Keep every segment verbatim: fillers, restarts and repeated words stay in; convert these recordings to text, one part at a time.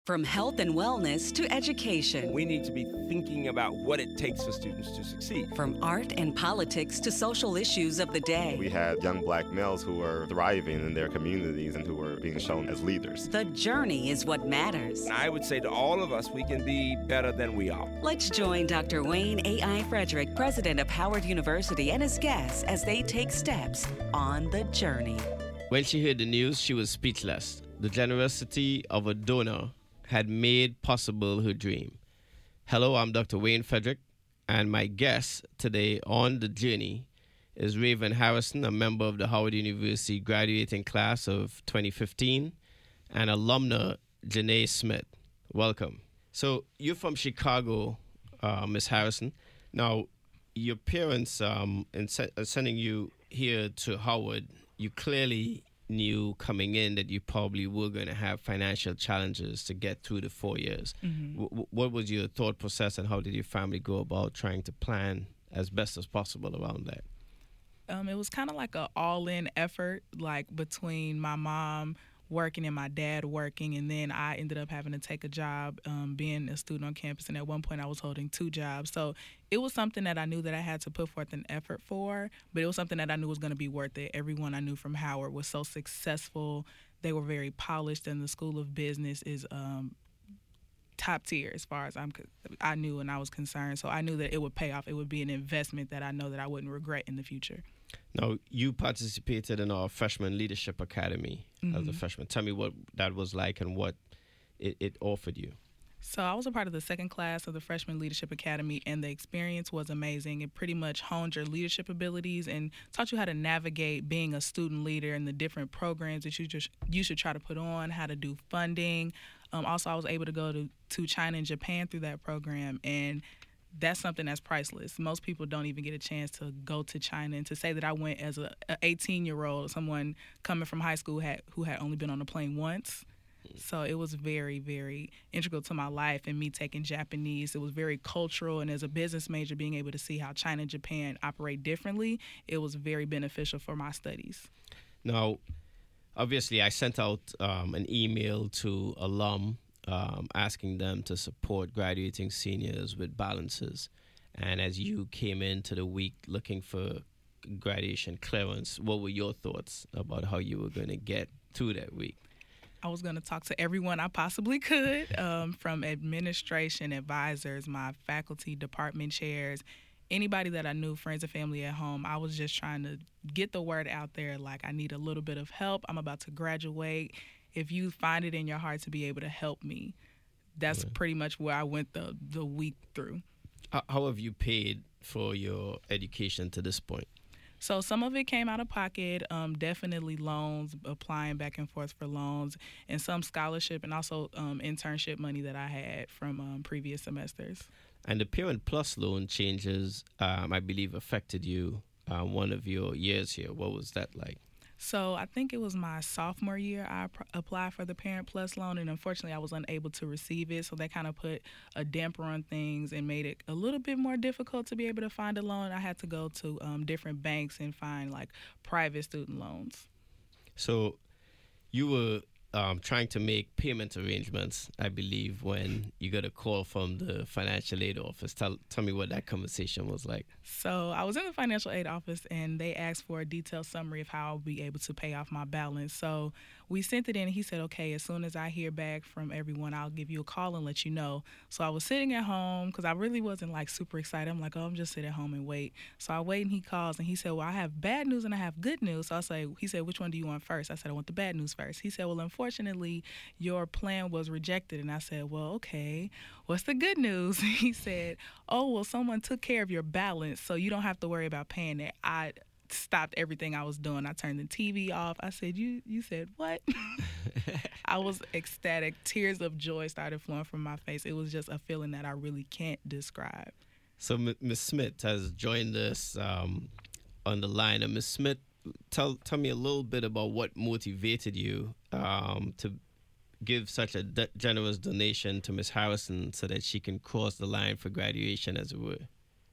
From health and wellness to education. We need to be thinking about what it takes for students to succeed. From art and politics to social issues of the day. We had young black males who were thriving in their communities and who were being shown as leaders. The journey is what matters. And I would say to all of us, we can be better than we are. Let's join Doctor Wayne A I. Frederick, president of Howard University, and his guests as they take steps on the journey. When she heard the news, she was speechless. The generosity of a donor had made possible her dream. Hello, I'm Doctor Wayne Frederick, and my guest today on the journey is Raven Harrison, a member of the Howard University graduating class of twenty fifteen, and alumna Janae Smith. Welcome. So you're from Chicago, uh, Miss Harrison. Now, your parents, um, in se- sending you here to Howard, you clearly knew coming in that you probably were going to have financial challenges to get through the four years. Mm-hmm. W- what was your thought process, and how did your family go about trying to plan as best as possible around that? Um, it was kind of like an all-in effort, like between my mom working and my dad working, and then I ended up having to take a job um, being a student on campus, and at one point I was holding two jobs. So it was something that I knew that I had to put forth an effort for, but it was something that I knew was going to be worth it. Everyone I knew from Howard was so successful. They were very polished, and the School of Business is um, top tier as far as I'm, I knew and I was concerned. So I knew that it would pay off. It would be an investment that I know that I wouldn't regret in the future. Now, you participated in our Freshman Leadership Academy mm-hmm. as a freshman. Tell me what that was like and what it, it offered you. So I was a part of the second class of the Freshman Leadership Academy, and the experience was amazing. It pretty much honed your leadership abilities and taught you how to navigate being a student leader and the different programs that you just you should try to put on, how to do funding. Um, also, I was able to go to, to China and Japan through that program, and that's something that's priceless. Most people don't even get a chance to go to China, and to say that I went as a eighteen-year-old, someone coming from high school had, who had only been on a plane once. So it was very, very integral to my life, and me taking Japanese. It was very cultural, and as a business major, being able to see how China and Japan operate differently, it was very beneficial for my studies. Now, obviously, I sent out um, an email to alum Um, asking them to support graduating seniors with balances. And as you came into the week looking for graduation clearance, what were your thoughts about how you were going to get through that week? I was going to talk to everyone I possibly could, um, from administration, advisors, my faculty, department chairs, anybody that I knew, friends and family at home. I was just trying to get the word out there, like, I need a little bit of help. I'm about to graduate. If you find it in your heart to be able to help me, that's right. Pretty much where I went the, the week through. How, how have you paid for your education to this point? So some of it came out of pocket, um, definitely loans, applying back and forth for loans, and some scholarship and also um, internship money that I had from um, previous semesters. And the Parent Plus loan changes, um, I believe, affected you uh, one of your years here. What was that like? So I think it was my sophomore year I pr- applied for the Parent Plus loan, and unfortunately I was unable to receive it. So that kind of put a damper on things and made it a little bit more difficult to be able to find a loan. I had to go to um, different banks and find like private student loans. So you were um, trying to make payment arrangements, I believe, when you got a call from the financial aid office. Tell, tell me what that conversation was like. So I was in the financial aid office, and they asked for a detailed summary of how I'll be able to pay off my balance. So we sent it in, and he said, okay, as soon as I hear back from everyone, I'll give you a call and let you know. So I was sitting at home because I really wasn't like super excited. I'm like, oh, I'm just sitting at home and wait. So I wait, and he calls, and he said, well, I have bad news and I have good news. So I say, he said, which one do you want first? I said, I want the bad news first. He said, well, unfortunately, your plan was rejected. And I said, well, okay, what's the good news? He said, oh, well, someone took care of your balance, so you don't have to worry about paying it. I stopped everything I was doing. I turned the T V off. I said, you you said what? I was ecstatic. Tears of joy started flowing from my face. It was just a feeling that I really can't describe. So Miz Smith has joined us um, on the line. And Miz Smith, tell tell me a little bit about what motivated you um, to give such a de- generous donation to Miz Harrison so that she can cross the line for graduation, as it were.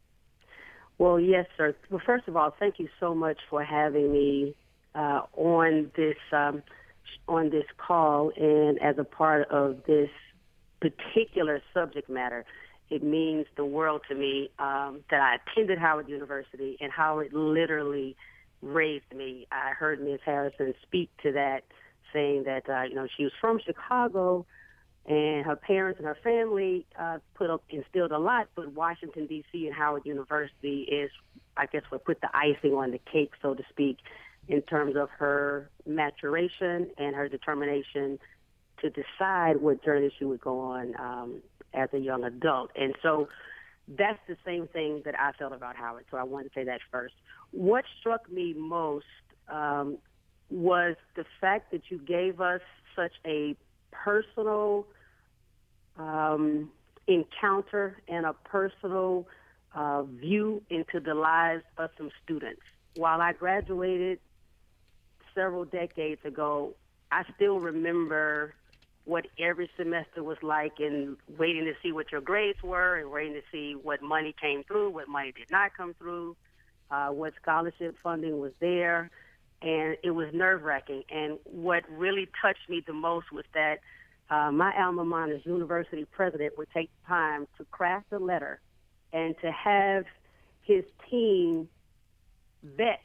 Well, yes, sir. Well, first of all, thank you so much for having me uh, on this um, on this call and as a part of this particular subject matter, it means the world to me um, that I attended Howard University and Howard literally raised me. I heard Miz Harrison speak to that, saying that, uh, you know, she was from Chicago and her parents and her family uh, put up, instilled a lot, but Washington, D C and Howard University is, I guess, what put the icing on the cake, so to speak, in terms of her maturation and her determination to decide what journey she would go on um, as a young adult. And so that's the same thing that I felt about Howard, so I wanted to say that first. What struck me most um, was the fact that you gave us such a personal um, encounter and a personal uh, view into the lives of some students. While I graduated several decades ago, I still remember what every semester was like, and waiting to see what your grades were and waiting to see what money came through, what money did not come through, uh, what scholarship funding was there. And it was nerve-wracking. And what really touched me the most was that uh, my alma mater's university president would take time to craft a letter and to have his team vet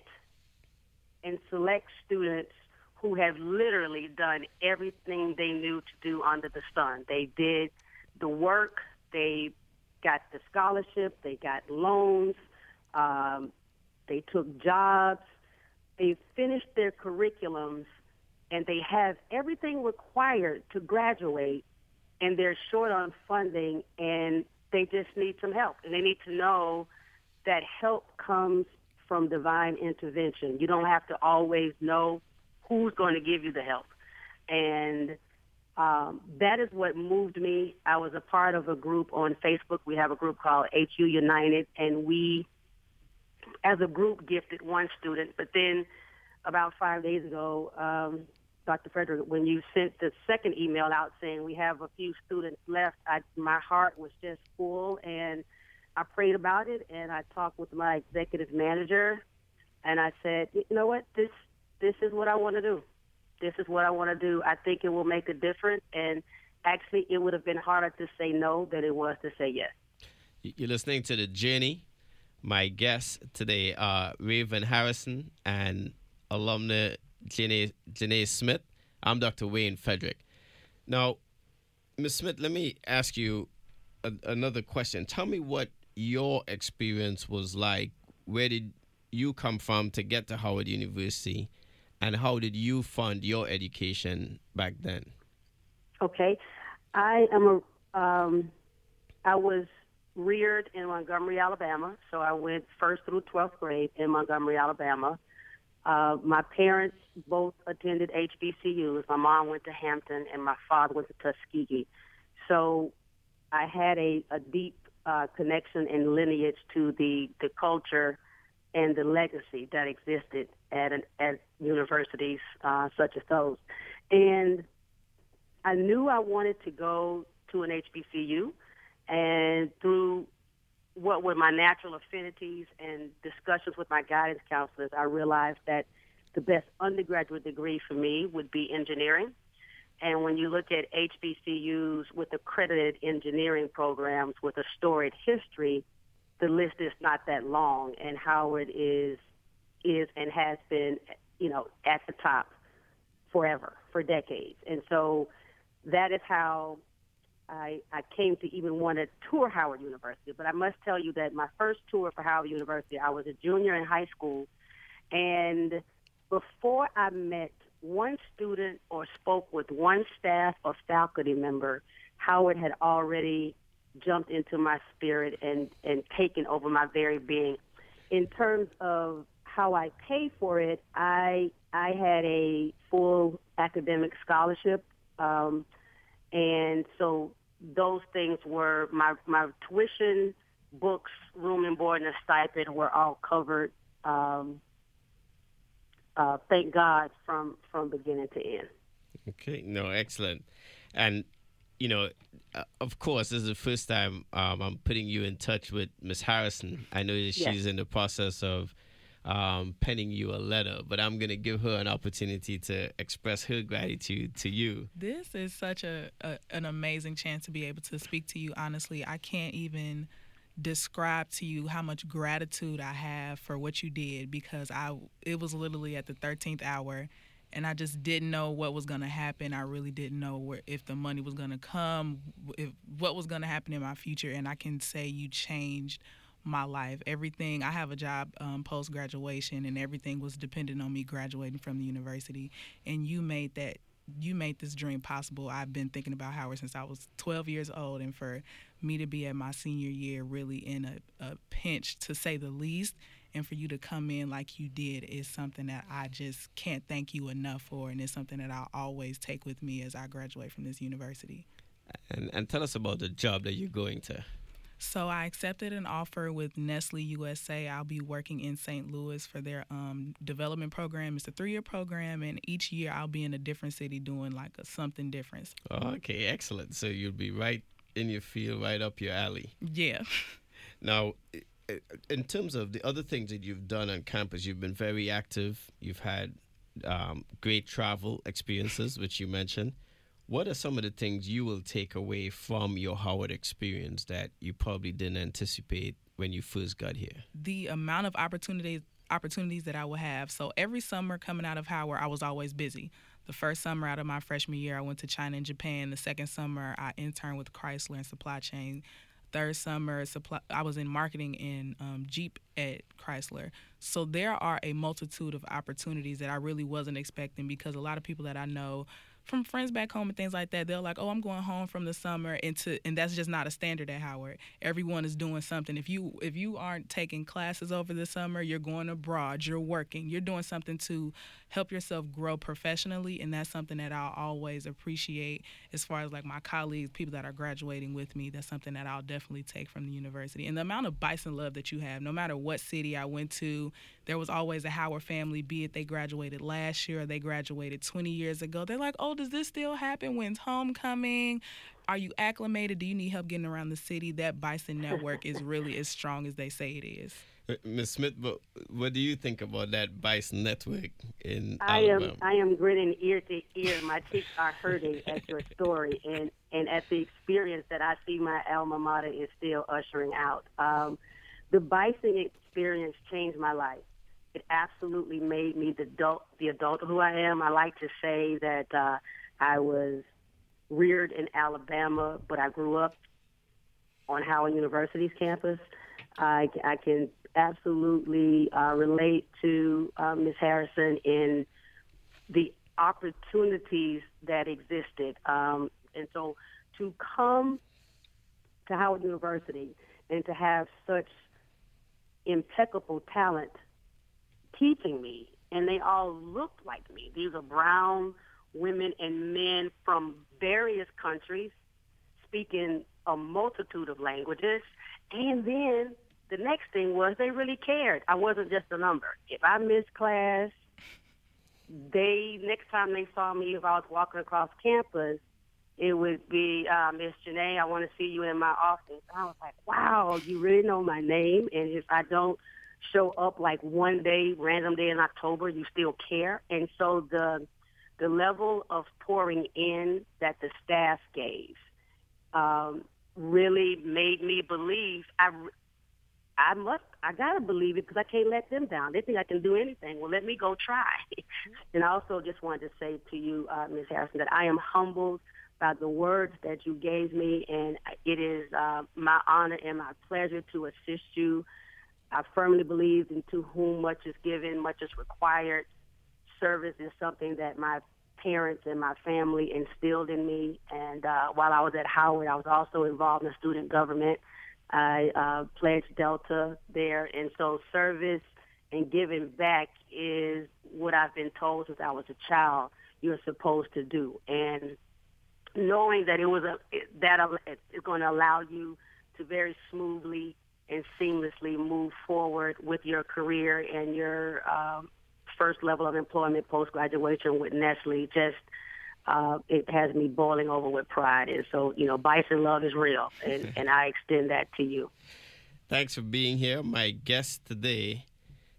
and select students who have literally done everything they knew to do under the sun. They did the work, they got the scholarship, they got loans, um, they took jobs, they finished their curriculums, and they have everything required to graduate, and they're short on funding, and they just need some help. And they need to know that help comes from divine intervention. You don't have to always know who's going to give you the help. And um, that is what moved me. I was a part of a group on Facebook. We have a group called H U United, and we, as a group, gifted one student. But then about five days ago, um, Doctor Frederick, when you sent the second email out saying we have a few students left, I, my heart was just full, and I prayed about it, and I talked with my executive manager, and I said, you know what, this this is what I want to do. This is what I want to do. I think it will make a difference, and actually it would have been harder to say no than it was to say yes. You're listening to The Journey. My guests today are Raven Harrison and alumna Janae, Janae Smith. I'm Doctor Wayne Frederick. Now, Miz Smith, let me ask you a, another question. Tell me what your experience was like. Where did you come from to get to Howard University, and how did you fund your education back then? Okay. I am a, um, I was reared in Montgomery, Alabama, so I went first through twelfth grade in Montgomery, Alabama. Uh, my parents both attended H B C Us. My mom went to Hampton, and my father went to Tuskegee. So I had a, a deep uh, connection and lineage to the, the culture and the legacy that existed at an, at universities uh, such as those. And I knew I wanted to go to an H B C U, and through what were my natural affinities and discussions with my guidance counselors, I realized that the best undergraduate degree for me would be engineering. And when you look at H B C Us with accredited engineering programs with a storied history, the list is not that long, and Howard is is and has been, you know, at the top forever, for decades. And so that is how I, I came to even want to tour Howard University. But I must tell you that my first tour for Howard University, I was a junior in high school, and before I met one student or spoke with one staff or faculty member, Howard had already jumped into my spirit and, and taken over my very being. In terms of how I paid for it, I I had a full academic scholarship, um, and so those things were my my tuition, books, room and board, and a stipend were all covered. Um, uh, thank God from from beginning to end. Okay, no, excellent, and you know, uh, of course, this is the first time um, I'm putting you in touch with Miz Harrison. I know that she's yes. in the process of um, penning you a letter, but I'm going to give her an opportunity to express her gratitude to you. This is such a, a an amazing chance to be able to speak to you. Honestly, I can't even describe to you how much gratitude I have for what you did, because I it was literally at the thirteenth hour, and I just didn't know what was going to happen. I really didn't know where, if the money was going to come, if what was going to happen in my future, and I can say you changed my life. Everything, I have a job um, post-graduation, and everything was dependent on me graduating from the university, and you made that you made this dream possible. I've been thinking about Howard since I was twelve years old, and for me to be at my senior year really in a, a pinch, to say the least, and for you to come in like you did is something that I just can't thank you enough for, and it's something that I'll always take with me as I graduate from this university. And, and tell us about the job that you're going to. So I accepted an offer with Nestle U S A. I'll be working in Saint Louis for their um, development program. It's a three-year program, and each year I'll be in a different city doing like a something different. Okay, excellent. So you'll be right in your field, right up your alley. Yeah. Now, in terms of the other things that you've done on campus, you've been very active. You've had um, great travel experiences, which you mentioned. What are some of the things you will take away from your Howard experience that you probably didn't anticipate when you first got here? The amount of opportunities opportunities that I will have. So every summer coming out of Howard, I was always busy. The first summer out of my freshman year, I went to China and Japan. The second summer, I interned with Chrysler in supply chain. Third summer, supply, I was in marketing in um, Jeep at Chrysler. So there are a multitude of opportunities that I really wasn't expecting, because a lot of people that I know from friends back home and things like that, they're like, oh, I'm going home from the summer, and to, and that's just not a standard at Howard. Everyone is doing something. If you if you aren't taking classes over the summer, you're going abroad, you're working, you're doing something to help yourself grow professionally, and that's something that I'll always appreciate as far as like my colleagues, people that are graduating with me. That's something that I'll definitely take from the university. And the amount of Bison love that you have, no matter what city I went to, there was always a Howard family, be it they graduated last year or they graduated twenty years ago. They're like, oh, does this still happen? When's homecoming? Are you acclimated? Do you need help getting around the city? That Bison network is really as strong as they say it is. Miz Smith, but what do you think about that Bison network in I Alabama? am I am grinning ear to ear. My cheeks are hurting at your story and, and at the experience that I see my alma mater is still ushering out. Um, the Bison experience changed my life. It absolutely made me the adult, the adult who I am. I like to say that uh, I was reared in Alabama, but I grew up on Howard University's campus. I, I can absolutely uh, relate to uh, Miz Harrison in the opportunities that existed. Um, and so to come to Howard University and to have such impeccable talent teaching me, and they all looked like me. These are brown women and men from various countries speaking a multitude of languages. And then the next thing was they really cared. I wasn't just a number. If I missed class, they next time they saw me, if I was walking across campus, it would be, uh, Miss Janae, I want to see you in my office. And I was like, wow, you really know my name? And if I don't show up like one day, random day in October, you still care. And so the the level of pouring in that the staff gave um, really made me believe. I, I must, I gotta believe it because I can't let them down. They think I can do anything. Well, let me go try. And I also just wanted to say to you, uh, Miz Harrison, that I am humbled by the words that you gave me, and it is uh, my honor and my pleasure to assist you. I firmly believe in to whom much is given, much is required. Service is something that my parents and my family instilled in me. And uh, while I was at Howard, I was also involved in student government. I uh, pledged Delta there. And so service and giving back is what I've been told since I was a child you're supposed to do. And knowing that it was a that is going to allow you to very smoothly and seamlessly move forward with your career and your um, first level of employment post-graduation with Nestle, just uh, it has me boiling over with pride. And so, you know, Bison love is real, and, and I extend that to you. Thanks for being here. My guest today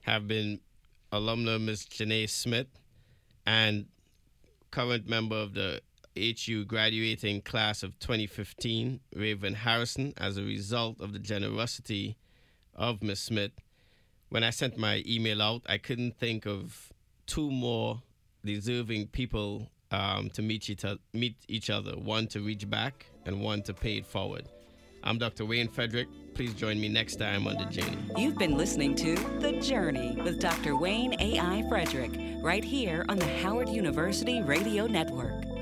have been alumna Miss Janae Smith and current member of the H U graduating class of twenty fifteen, Raven Harrison, as a result of the generosity of Miss Smith. When I sent my email out, I couldn't think of two more deserving people um, to meet each, meet each other, one to reach back and one to pay it forward. I'm Doctor Wayne Frederick. Please join me next time on The Journey. You've been listening to The Journey with Doctor Wayne A I. Frederick, right here on the Howard University Radio Network.